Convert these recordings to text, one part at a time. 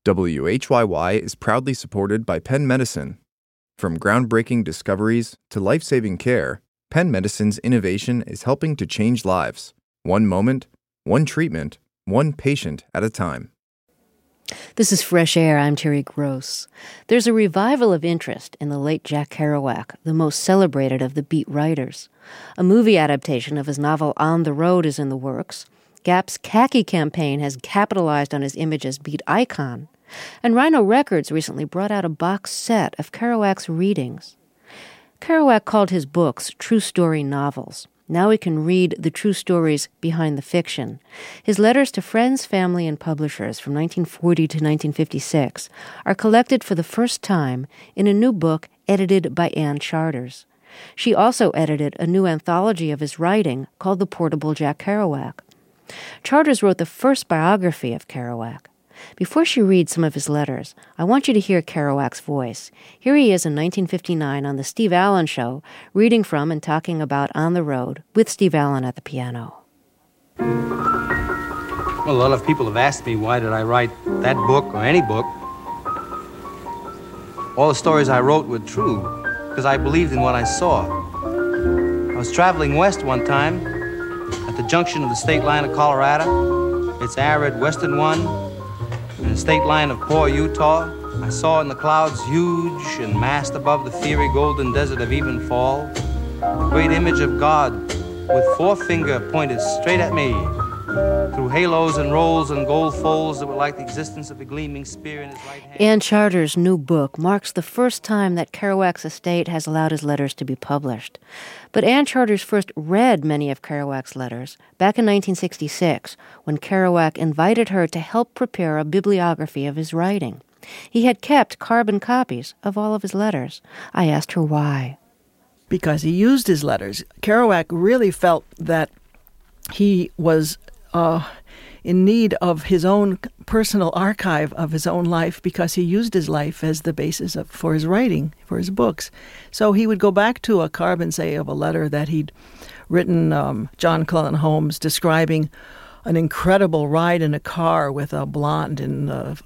WHYY is proudly supported by Penn Medicine. From groundbreaking discoveries to life-saving care, Penn Medicine's innovation is helping to change lives. One moment, one treatment, one patient at a time. This is Fresh Air. I'm Terry Gross. There's a revival of interest in the late Jack Kerouac, the most celebrated of the beat writers. A movie adaptation of his novel On the Road is in the works. Gap's Khaki campaign has capitalized on his image as beat icon. And Rhino Records recently brought out a box set of Kerouac's readings. Kerouac called his books true story novels. Now we can read the true stories behind the fiction. His letters to friends, family, and publishers from 1940 to 1956 are collected for the first time in a new book edited by Ann Charters. She also edited a new anthology of his writing called The Portable Jack Kerouac. Charters wrote the first biography of Kerouac. Before she reads some of his letters, I want you to hear Kerouac's voice. Here he is in 1959 on The Steve Allen Show, reading from and talking about On the Road with Steve Allen at the piano. Well, a lot of people have asked me why did I write that book or any book. All the stories I wrote were true because I believed in what I saw. I was traveling west one time at the junction of the state line of Colorado. It's arid western one. In the state line of poor Utah, I saw in the clouds huge and massed above the fiery golden desert of Evenfall, the great image of God with forefinger pointed straight at me, through halos and rolls and gold folds that were like the existence of a gleaming spear in his right hand. Ann Charters' new book marks the first time that Kerouac's estate has allowed his letters to be published. But Ann Charters first read many of Kerouac's letters back in 1966, when Kerouac invited her to help prepare a bibliography of his writing. He had kept carbon copies of all of his letters. I asked her why. Because he used his letters. Kerouac really felt that he was in need of his own personal archive of his own life because he used his life as the basis for his writing, for his books. So he would go back to a carbon, say, of a letter that he'd written John Cleland Holmes describing an incredible ride in a car with a blonde in the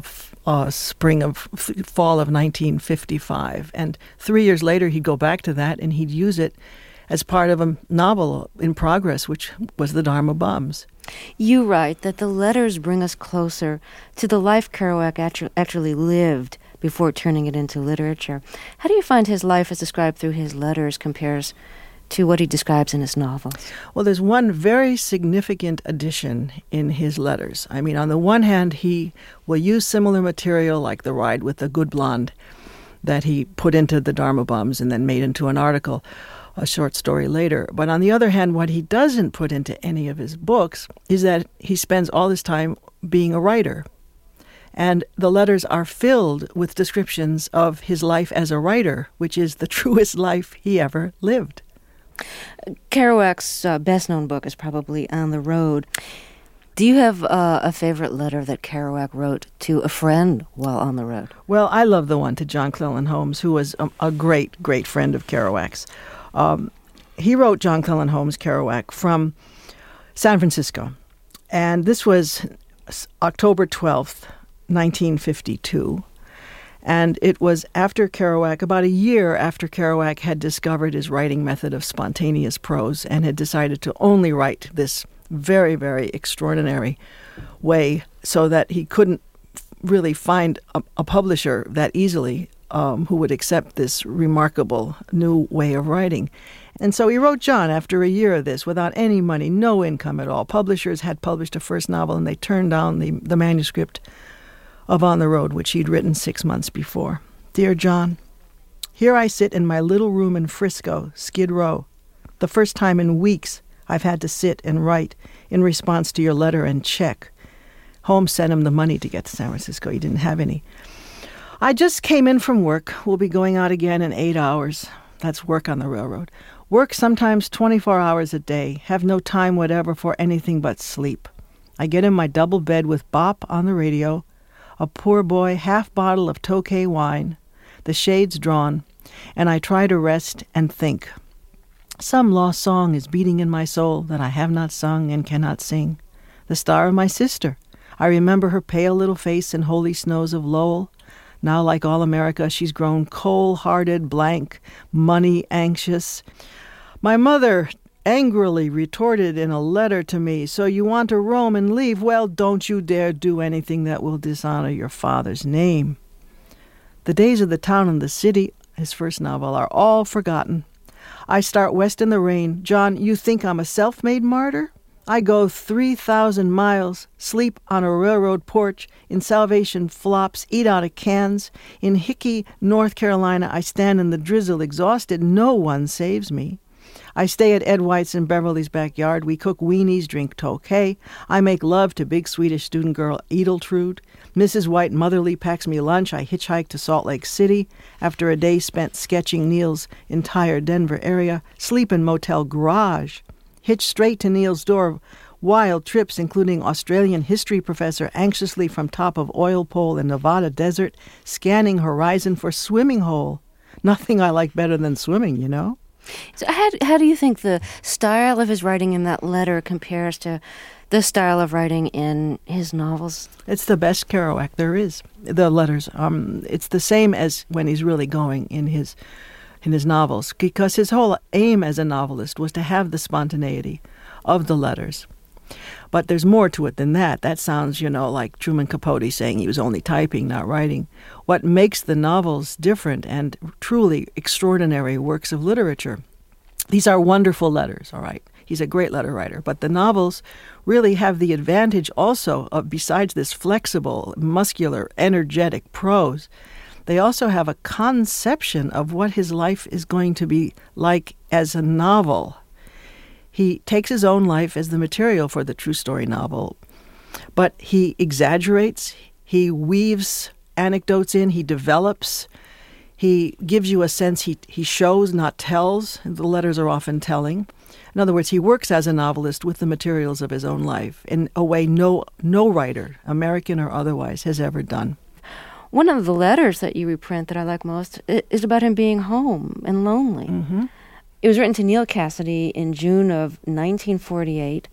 fall of 1955. And 3 years later, he'd go back to that and he'd use it as part of a novel in progress, which was The Dharma Bums. You write that the letters bring us closer to the life Kerouac actually lived before turning it into literature. How do you find his life as described through his letters compares to what he describes in his novels? Well, there's one very significant addition in his letters. I mean, on the one hand, he will use similar material like the ride with the good blonde that he put into The Dharma Bums and then made into an article, a short story later. But on the other hand, what he doesn't put into any of his books is that he spends all his time being a writer. And the letters are filled with descriptions of his life as a writer, which is the truest life he ever lived. Kerouac's best-known book is probably On the Road. Do you have a favorite letter that Kerouac wrote to a friend while on the road? Well, I love the one to John Cleland Holmes, who was a great, great friend of Kerouac's. He wrote John Cleland Holmes Kerouac from San Francisco. And this was October 12th, 1952. And it was after Kerouac, about a year after Kerouac had discovered his writing method of spontaneous prose and had decided to only write this very, very extraordinary way so that he couldn't really find a publisher that easily who would accept this remarkable new way of writing. And so he wrote John after a year of this without any money, no income at all. Publishers had published a first novel and they turned down the manuscript of On the Road, which he'd written 6 months before. Dear John, here I sit in my little room in Frisco, Skid Row. The first time in weeks I've had to sit and write in response to your letter and check. Holmes sent him the money to get to San Francisco. He didn't have any. I just came in from work. We'll be going out again in 8 hours. That's work on the railroad. Work sometimes 24 hours a day. Have no time whatever for anything but sleep. I get in my double bed with Bop on the radio, a poor boy half bottle of Tokay wine, the shades drawn, and I try to rest and think. Some lost song is beating in my soul that I have not sung and cannot sing. The star of my sister. I remember her pale little face in holy snows of Lowell. Now, like all America, she's grown cold-hearted, blank, money-anxious. My mother angrily retorted in a letter to me, "So you want to roam and leave? Well, don't you dare do anything that will dishonor your father's name." The days of the town and the city, his first novel, are all forgotten. I start west in the rain. John, you think I'm a self-made martyr? I go 3,000 miles, sleep on a railroad porch, in Salvation flops, eat out of cans. In Hickey, North Carolina, I stand in the drizzle exhausted. No one saves me. I stay at Ed White's in Beverly's backyard. We cook weenies, drink Tokay. I make love to big Swedish student girl Edeltrude. Mrs. White motherly packs me lunch. I hitchhike to Salt Lake City. After a day spent sketching Neil's entire Denver area, sleep in motel garage. Hitch straight to Neil's door. Wild trips, including Australian history professor anxiously from top of oil pole in Nevada desert, scanning horizon for swimming hole. Nothing I like better than swimming, you know? So how do you think the style of his writing in that letter compares to the style of writing in his novels? It's the best Kerouac there is. The letters. It's the same as when he's really going in his novels, because his whole aim as a novelist was to have the spontaneity of the letters. But there's more to it than that. That sounds, like Truman Capote saying he was only typing, not writing. What makes the novels different and truly extraordinary works of literature? These are wonderful letters, all right. He's a great letter writer. But the novels really have the advantage also of, besides this flexible, muscular, energetic prose, they also have a conception of what his life is going to be like as a novel. He takes his own life as the material for the true story novel, but he exaggerates, he weaves anecdotes in, he develops, he gives you a sense he shows, not tells. The letters are often telling. In other words, he works as a novelist with the materials of his own life in a way no writer, American or otherwise, has ever done. One of the letters that you reprint that I like most is about him being home and lonely. Mm-hmm. It was written to Neal Cassady in June of 1948,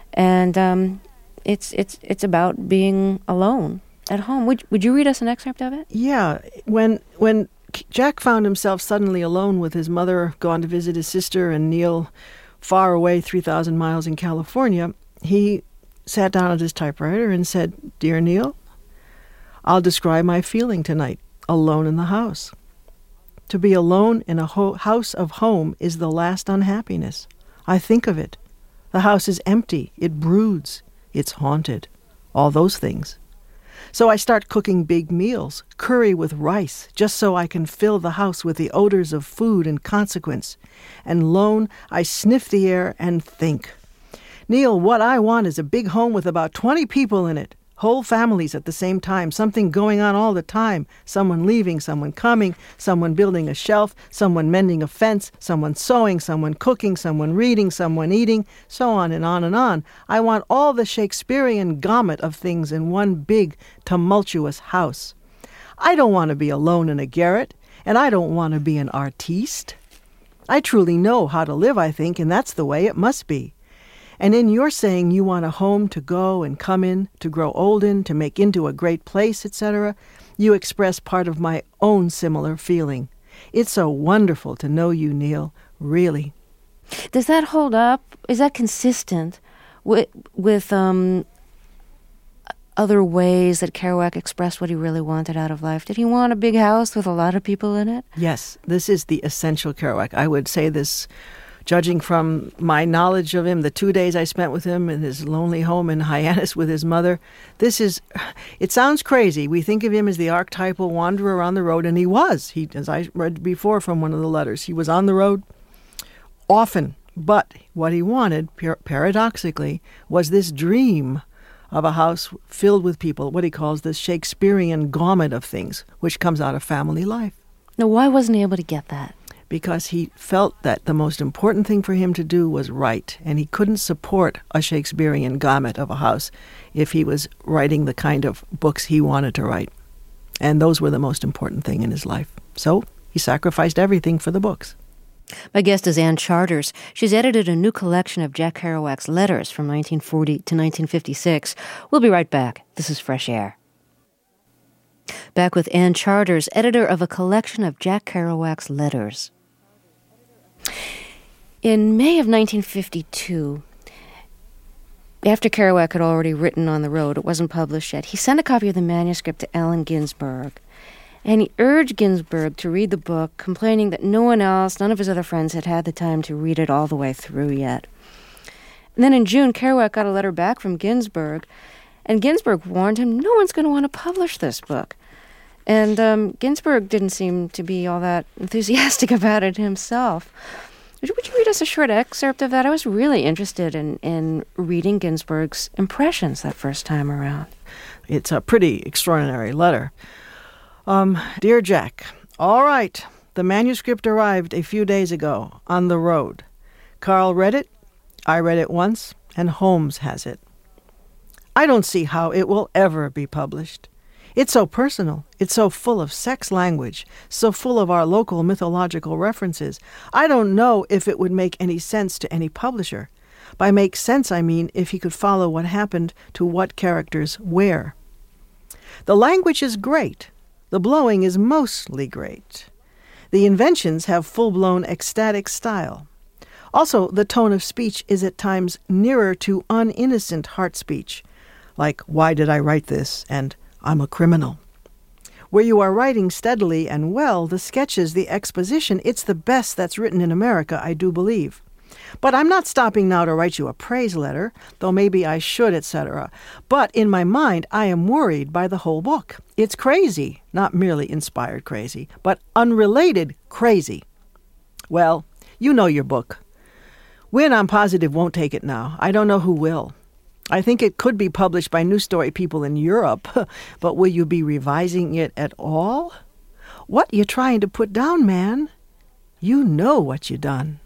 and it's about being alone at home. Would you read us an excerpt of it? Yeah. When Jack found himself suddenly alone with his mother, gone to visit his sister, and Neil far away 3,000 miles in California, he sat down at his typewriter and said, "Dear Neil, I'll describe my feeling tonight, alone in the house. To be alone in a house of home is the last unhappiness. I think of it. The house is empty. It broods. It's haunted. All those things. So I start cooking big meals, curry with rice, just so I can fill the house with the odors of food and consequence. And lone, I sniff the air and think. Neil, what I want is a big home with about 20 people in it. Whole families at the same time, something going on all the time. Someone leaving, someone coming, someone building a shelf, someone mending a fence, someone sewing, someone cooking, someone reading, someone eating, so on and on and on. I want all the Shakespearean gamut of things in one big, tumultuous house. I don't want to be alone in a garret, and I don't want to be an artiste. I truly know how to live, I think, and that's the way it must be. And in your saying you want a home to go and come in, to grow old in, to make into a great place, etc., you express part of my own similar feeling. It's so wonderful to know you, Neil, really." Does that hold up? Is that consistent with other ways that Kerouac expressed what he really wanted out of life? Did he want a big house with a lot of people in it? Yes, this is the essential Kerouac. I would say this, judging from my knowledge of him, the 2 days I spent with him in his lonely home in Hyannis with his mother, it sounds crazy. We think of him as the archetypal wanderer on the road, and he was. As I read before from one of the letters, he was on the road often. But what he wanted, paradoxically, was this dream of a house filled with people, what he calls the Shakespearean gamut of things, which comes out of family life. Now, why wasn't he able to get that? Because he felt that the most important thing for him to do was write, and he couldn't support a Shakespearean gamut of a house if he was writing the kind of books he wanted to write. And those were the most important thing in his life. So he sacrificed everything for the books. My guest is Ann Charters. She's edited a new collection of Jack Kerouac's letters from 1940 to 1956. We'll be right back. This is Fresh Air. Back with Ann Charters, editor of a collection of Jack Kerouac's letters. In May of 1952, after Kerouac had already written On the Road, it wasn't published yet, he sent a copy of the manuscript to Allen Ginsberg. And he urged Ginsberg to read the book, complaining that no one else, none of his other friends, had had the time to read it all the way through yet. And then in June, Kerouac got a letter back from Ginsberg, and Ginsberg warned him, no one's going to want to publish this book. And Ginsberg didn't seem to be all that enthusiastic about it himself. Would you read us a short excerpt of that? I was really interested in reading Ginsberg's impressions that first time around. It's a pretty extraordinary letter. Dear Jack, all right, the manuscript arrived a few days ago on the road. Carl read it, I read it once, and Holmes has it. I don't see how it will ever be published. It's so personal. It's so full of sex language, so full of our local mythological references. I don't know if it would make any sense to any publisher. By make sense, I mean if he could follow what happened to what characters where. The language is great. The blowing is mostly great. The inventions have full-blown ecstatic style. Also, the tone of speech is at times nearer to uninnocent heart speech, like, why did I write this? And I'm a criminal. Where you are writing steadily and well, the sketches, the exposition, it's the best that's written in America, I do believe. But I'm not stopping now to write you a praise letter, though maybe I should, etc. But in my mind, I am worried by the whole book. It's crazy, not merely inspired crazy, but unrelated crazy. Well, you know your book. Wynne, I'm positive, won't take it now. I don't know who will. I think it could be published by New Story people in Europe, but will you be revising it at all? What you trying to put down, man? You know what you done.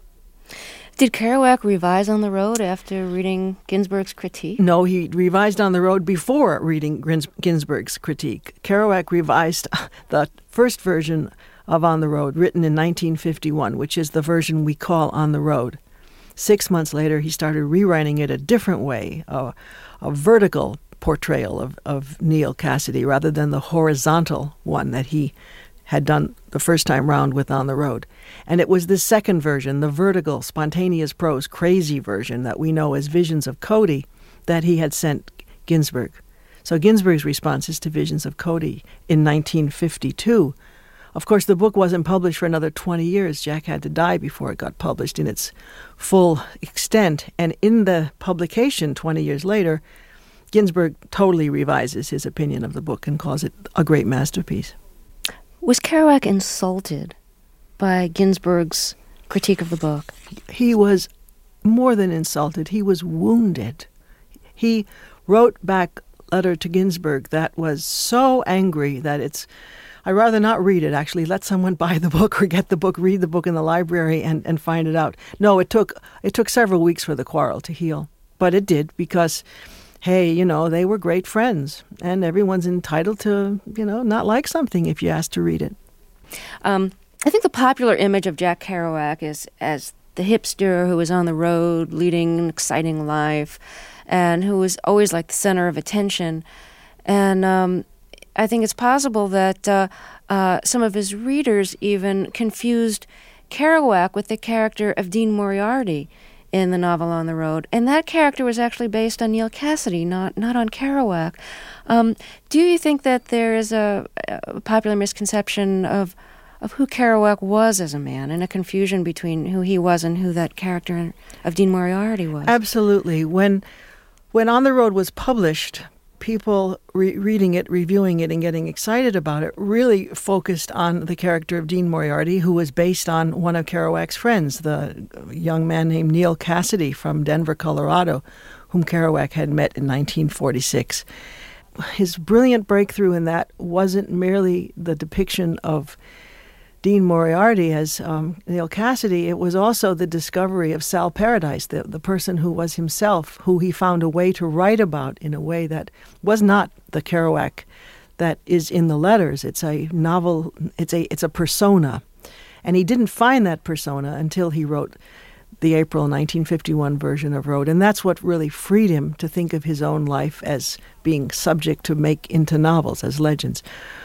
Did Kerouac revise On the Road after reading Ginsberg's critique? No, he revised On the Road before reading Ginsberg's critique. Kerouac revised the first version of On the Road, written in 1951, which is the version we call On the Road. 6 months later, he started rewriting it a different way, a vertical portrayal of Neal Cassady rather than the horizontal one that he had done the first time round with On the Road. And it was the second version, the vertical, spontaneous prose, crazy version that we know as Visions of Cody, that he had sent Ginsberg. So Ginsberg's response is to Visions of Cody in 1952. Of course, the book wasn't published for another 20 years. Jack had to die before it got published in its full extent. And in the publication 20 years later, Ginsberg totally revises his opinion of the book and calls it a great masterpiece. Was Kerouac insulted by Ginsberg's critique of the book? He was more than insulted. He was wounded. He wrote back a letter to Ginsberg that was so angry that I'd rather not read it, actually. Let someone buy the book or get the book, read the book in the library and find it out. No, it took several weeks for the quarrel to heal. But it did because, hey, they were great friends. And everyone's entitled to, not like something if you ask to read it. I think the popular image of Jack Kerouac is as the hipster who was on the road leading an exciting life and who was always like the center of attention. And I think it's possible that some of his readers even confused Kerouac with the character of Dean Moriarty in the novel On the Road. And that character was actually based on Neal Cassady, not on Kerouac. Do you think that there is a popular misconception of who Kerouac was as a man and a confusion between who he was and who that character of Dean Moriarty was? Absolutely. When On the Road was published, people reading it, reviewing it, and getting excited about it really focused on the character of Dean Moriarty, who was based on one of Kerouac's friends, the young man named Neal Cassady from Denver, Colorado, whom Kerouac had met in 1946. His brilliant breakthrough in that wasn't merely the depiction of Dean Moriarty as Neal Cassady. It was also the discovery of Sal Paradise, the person who was himself, who he found a way to write about in a way that was not the Kerouac that is in the letters. It's a novel, it's a persona. And he didn't find that persona until he wrote the April 1951 version of Road. And that's what really freed him to think of his own life as being subject to make into novels, as legends.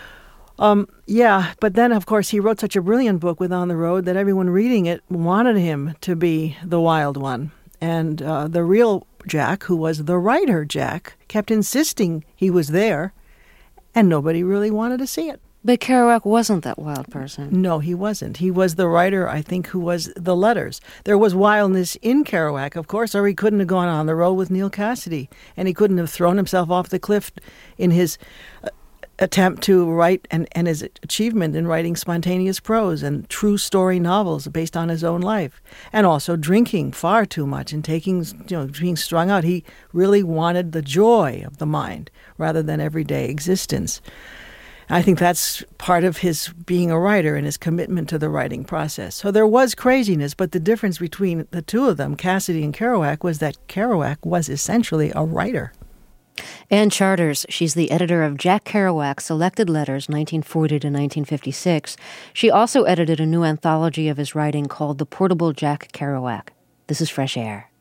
But then, of course, he wrote such a brilliant book with On the Road that everyone reading it wanted him to be the wild one. And the real Jack, who was the writer Jack, kept insisting he was there, and nobody really wanted to see it. But Kerouac wasn't that wild person. No, he wasn't. He was the writer, I think, who was the letters. There was wildness in Kerouac, of course, or he couldn't have gone on the road with Neil Cassidy, and he couldn't have thrown himself off the cliff in his attempt to write and his achievement in writing spontaneous prose and true story novels based on his own life, and also drinking far too much and being strung out. He really wanted the joy of the mind rather than everyday existence. I think that's part of his being a writer and his commitment to the writing process. So there was craziness, but the difference between the two of them, Cassidy and Kerouac, was that Kerouac was essentially a writer. Ann Charters, she's the editor of Jack Kerouac's Selected Letters, 1940 to 1956. She also edited a new anthology of his writing called The Portable Jack Kerouac. This is Fresh Air.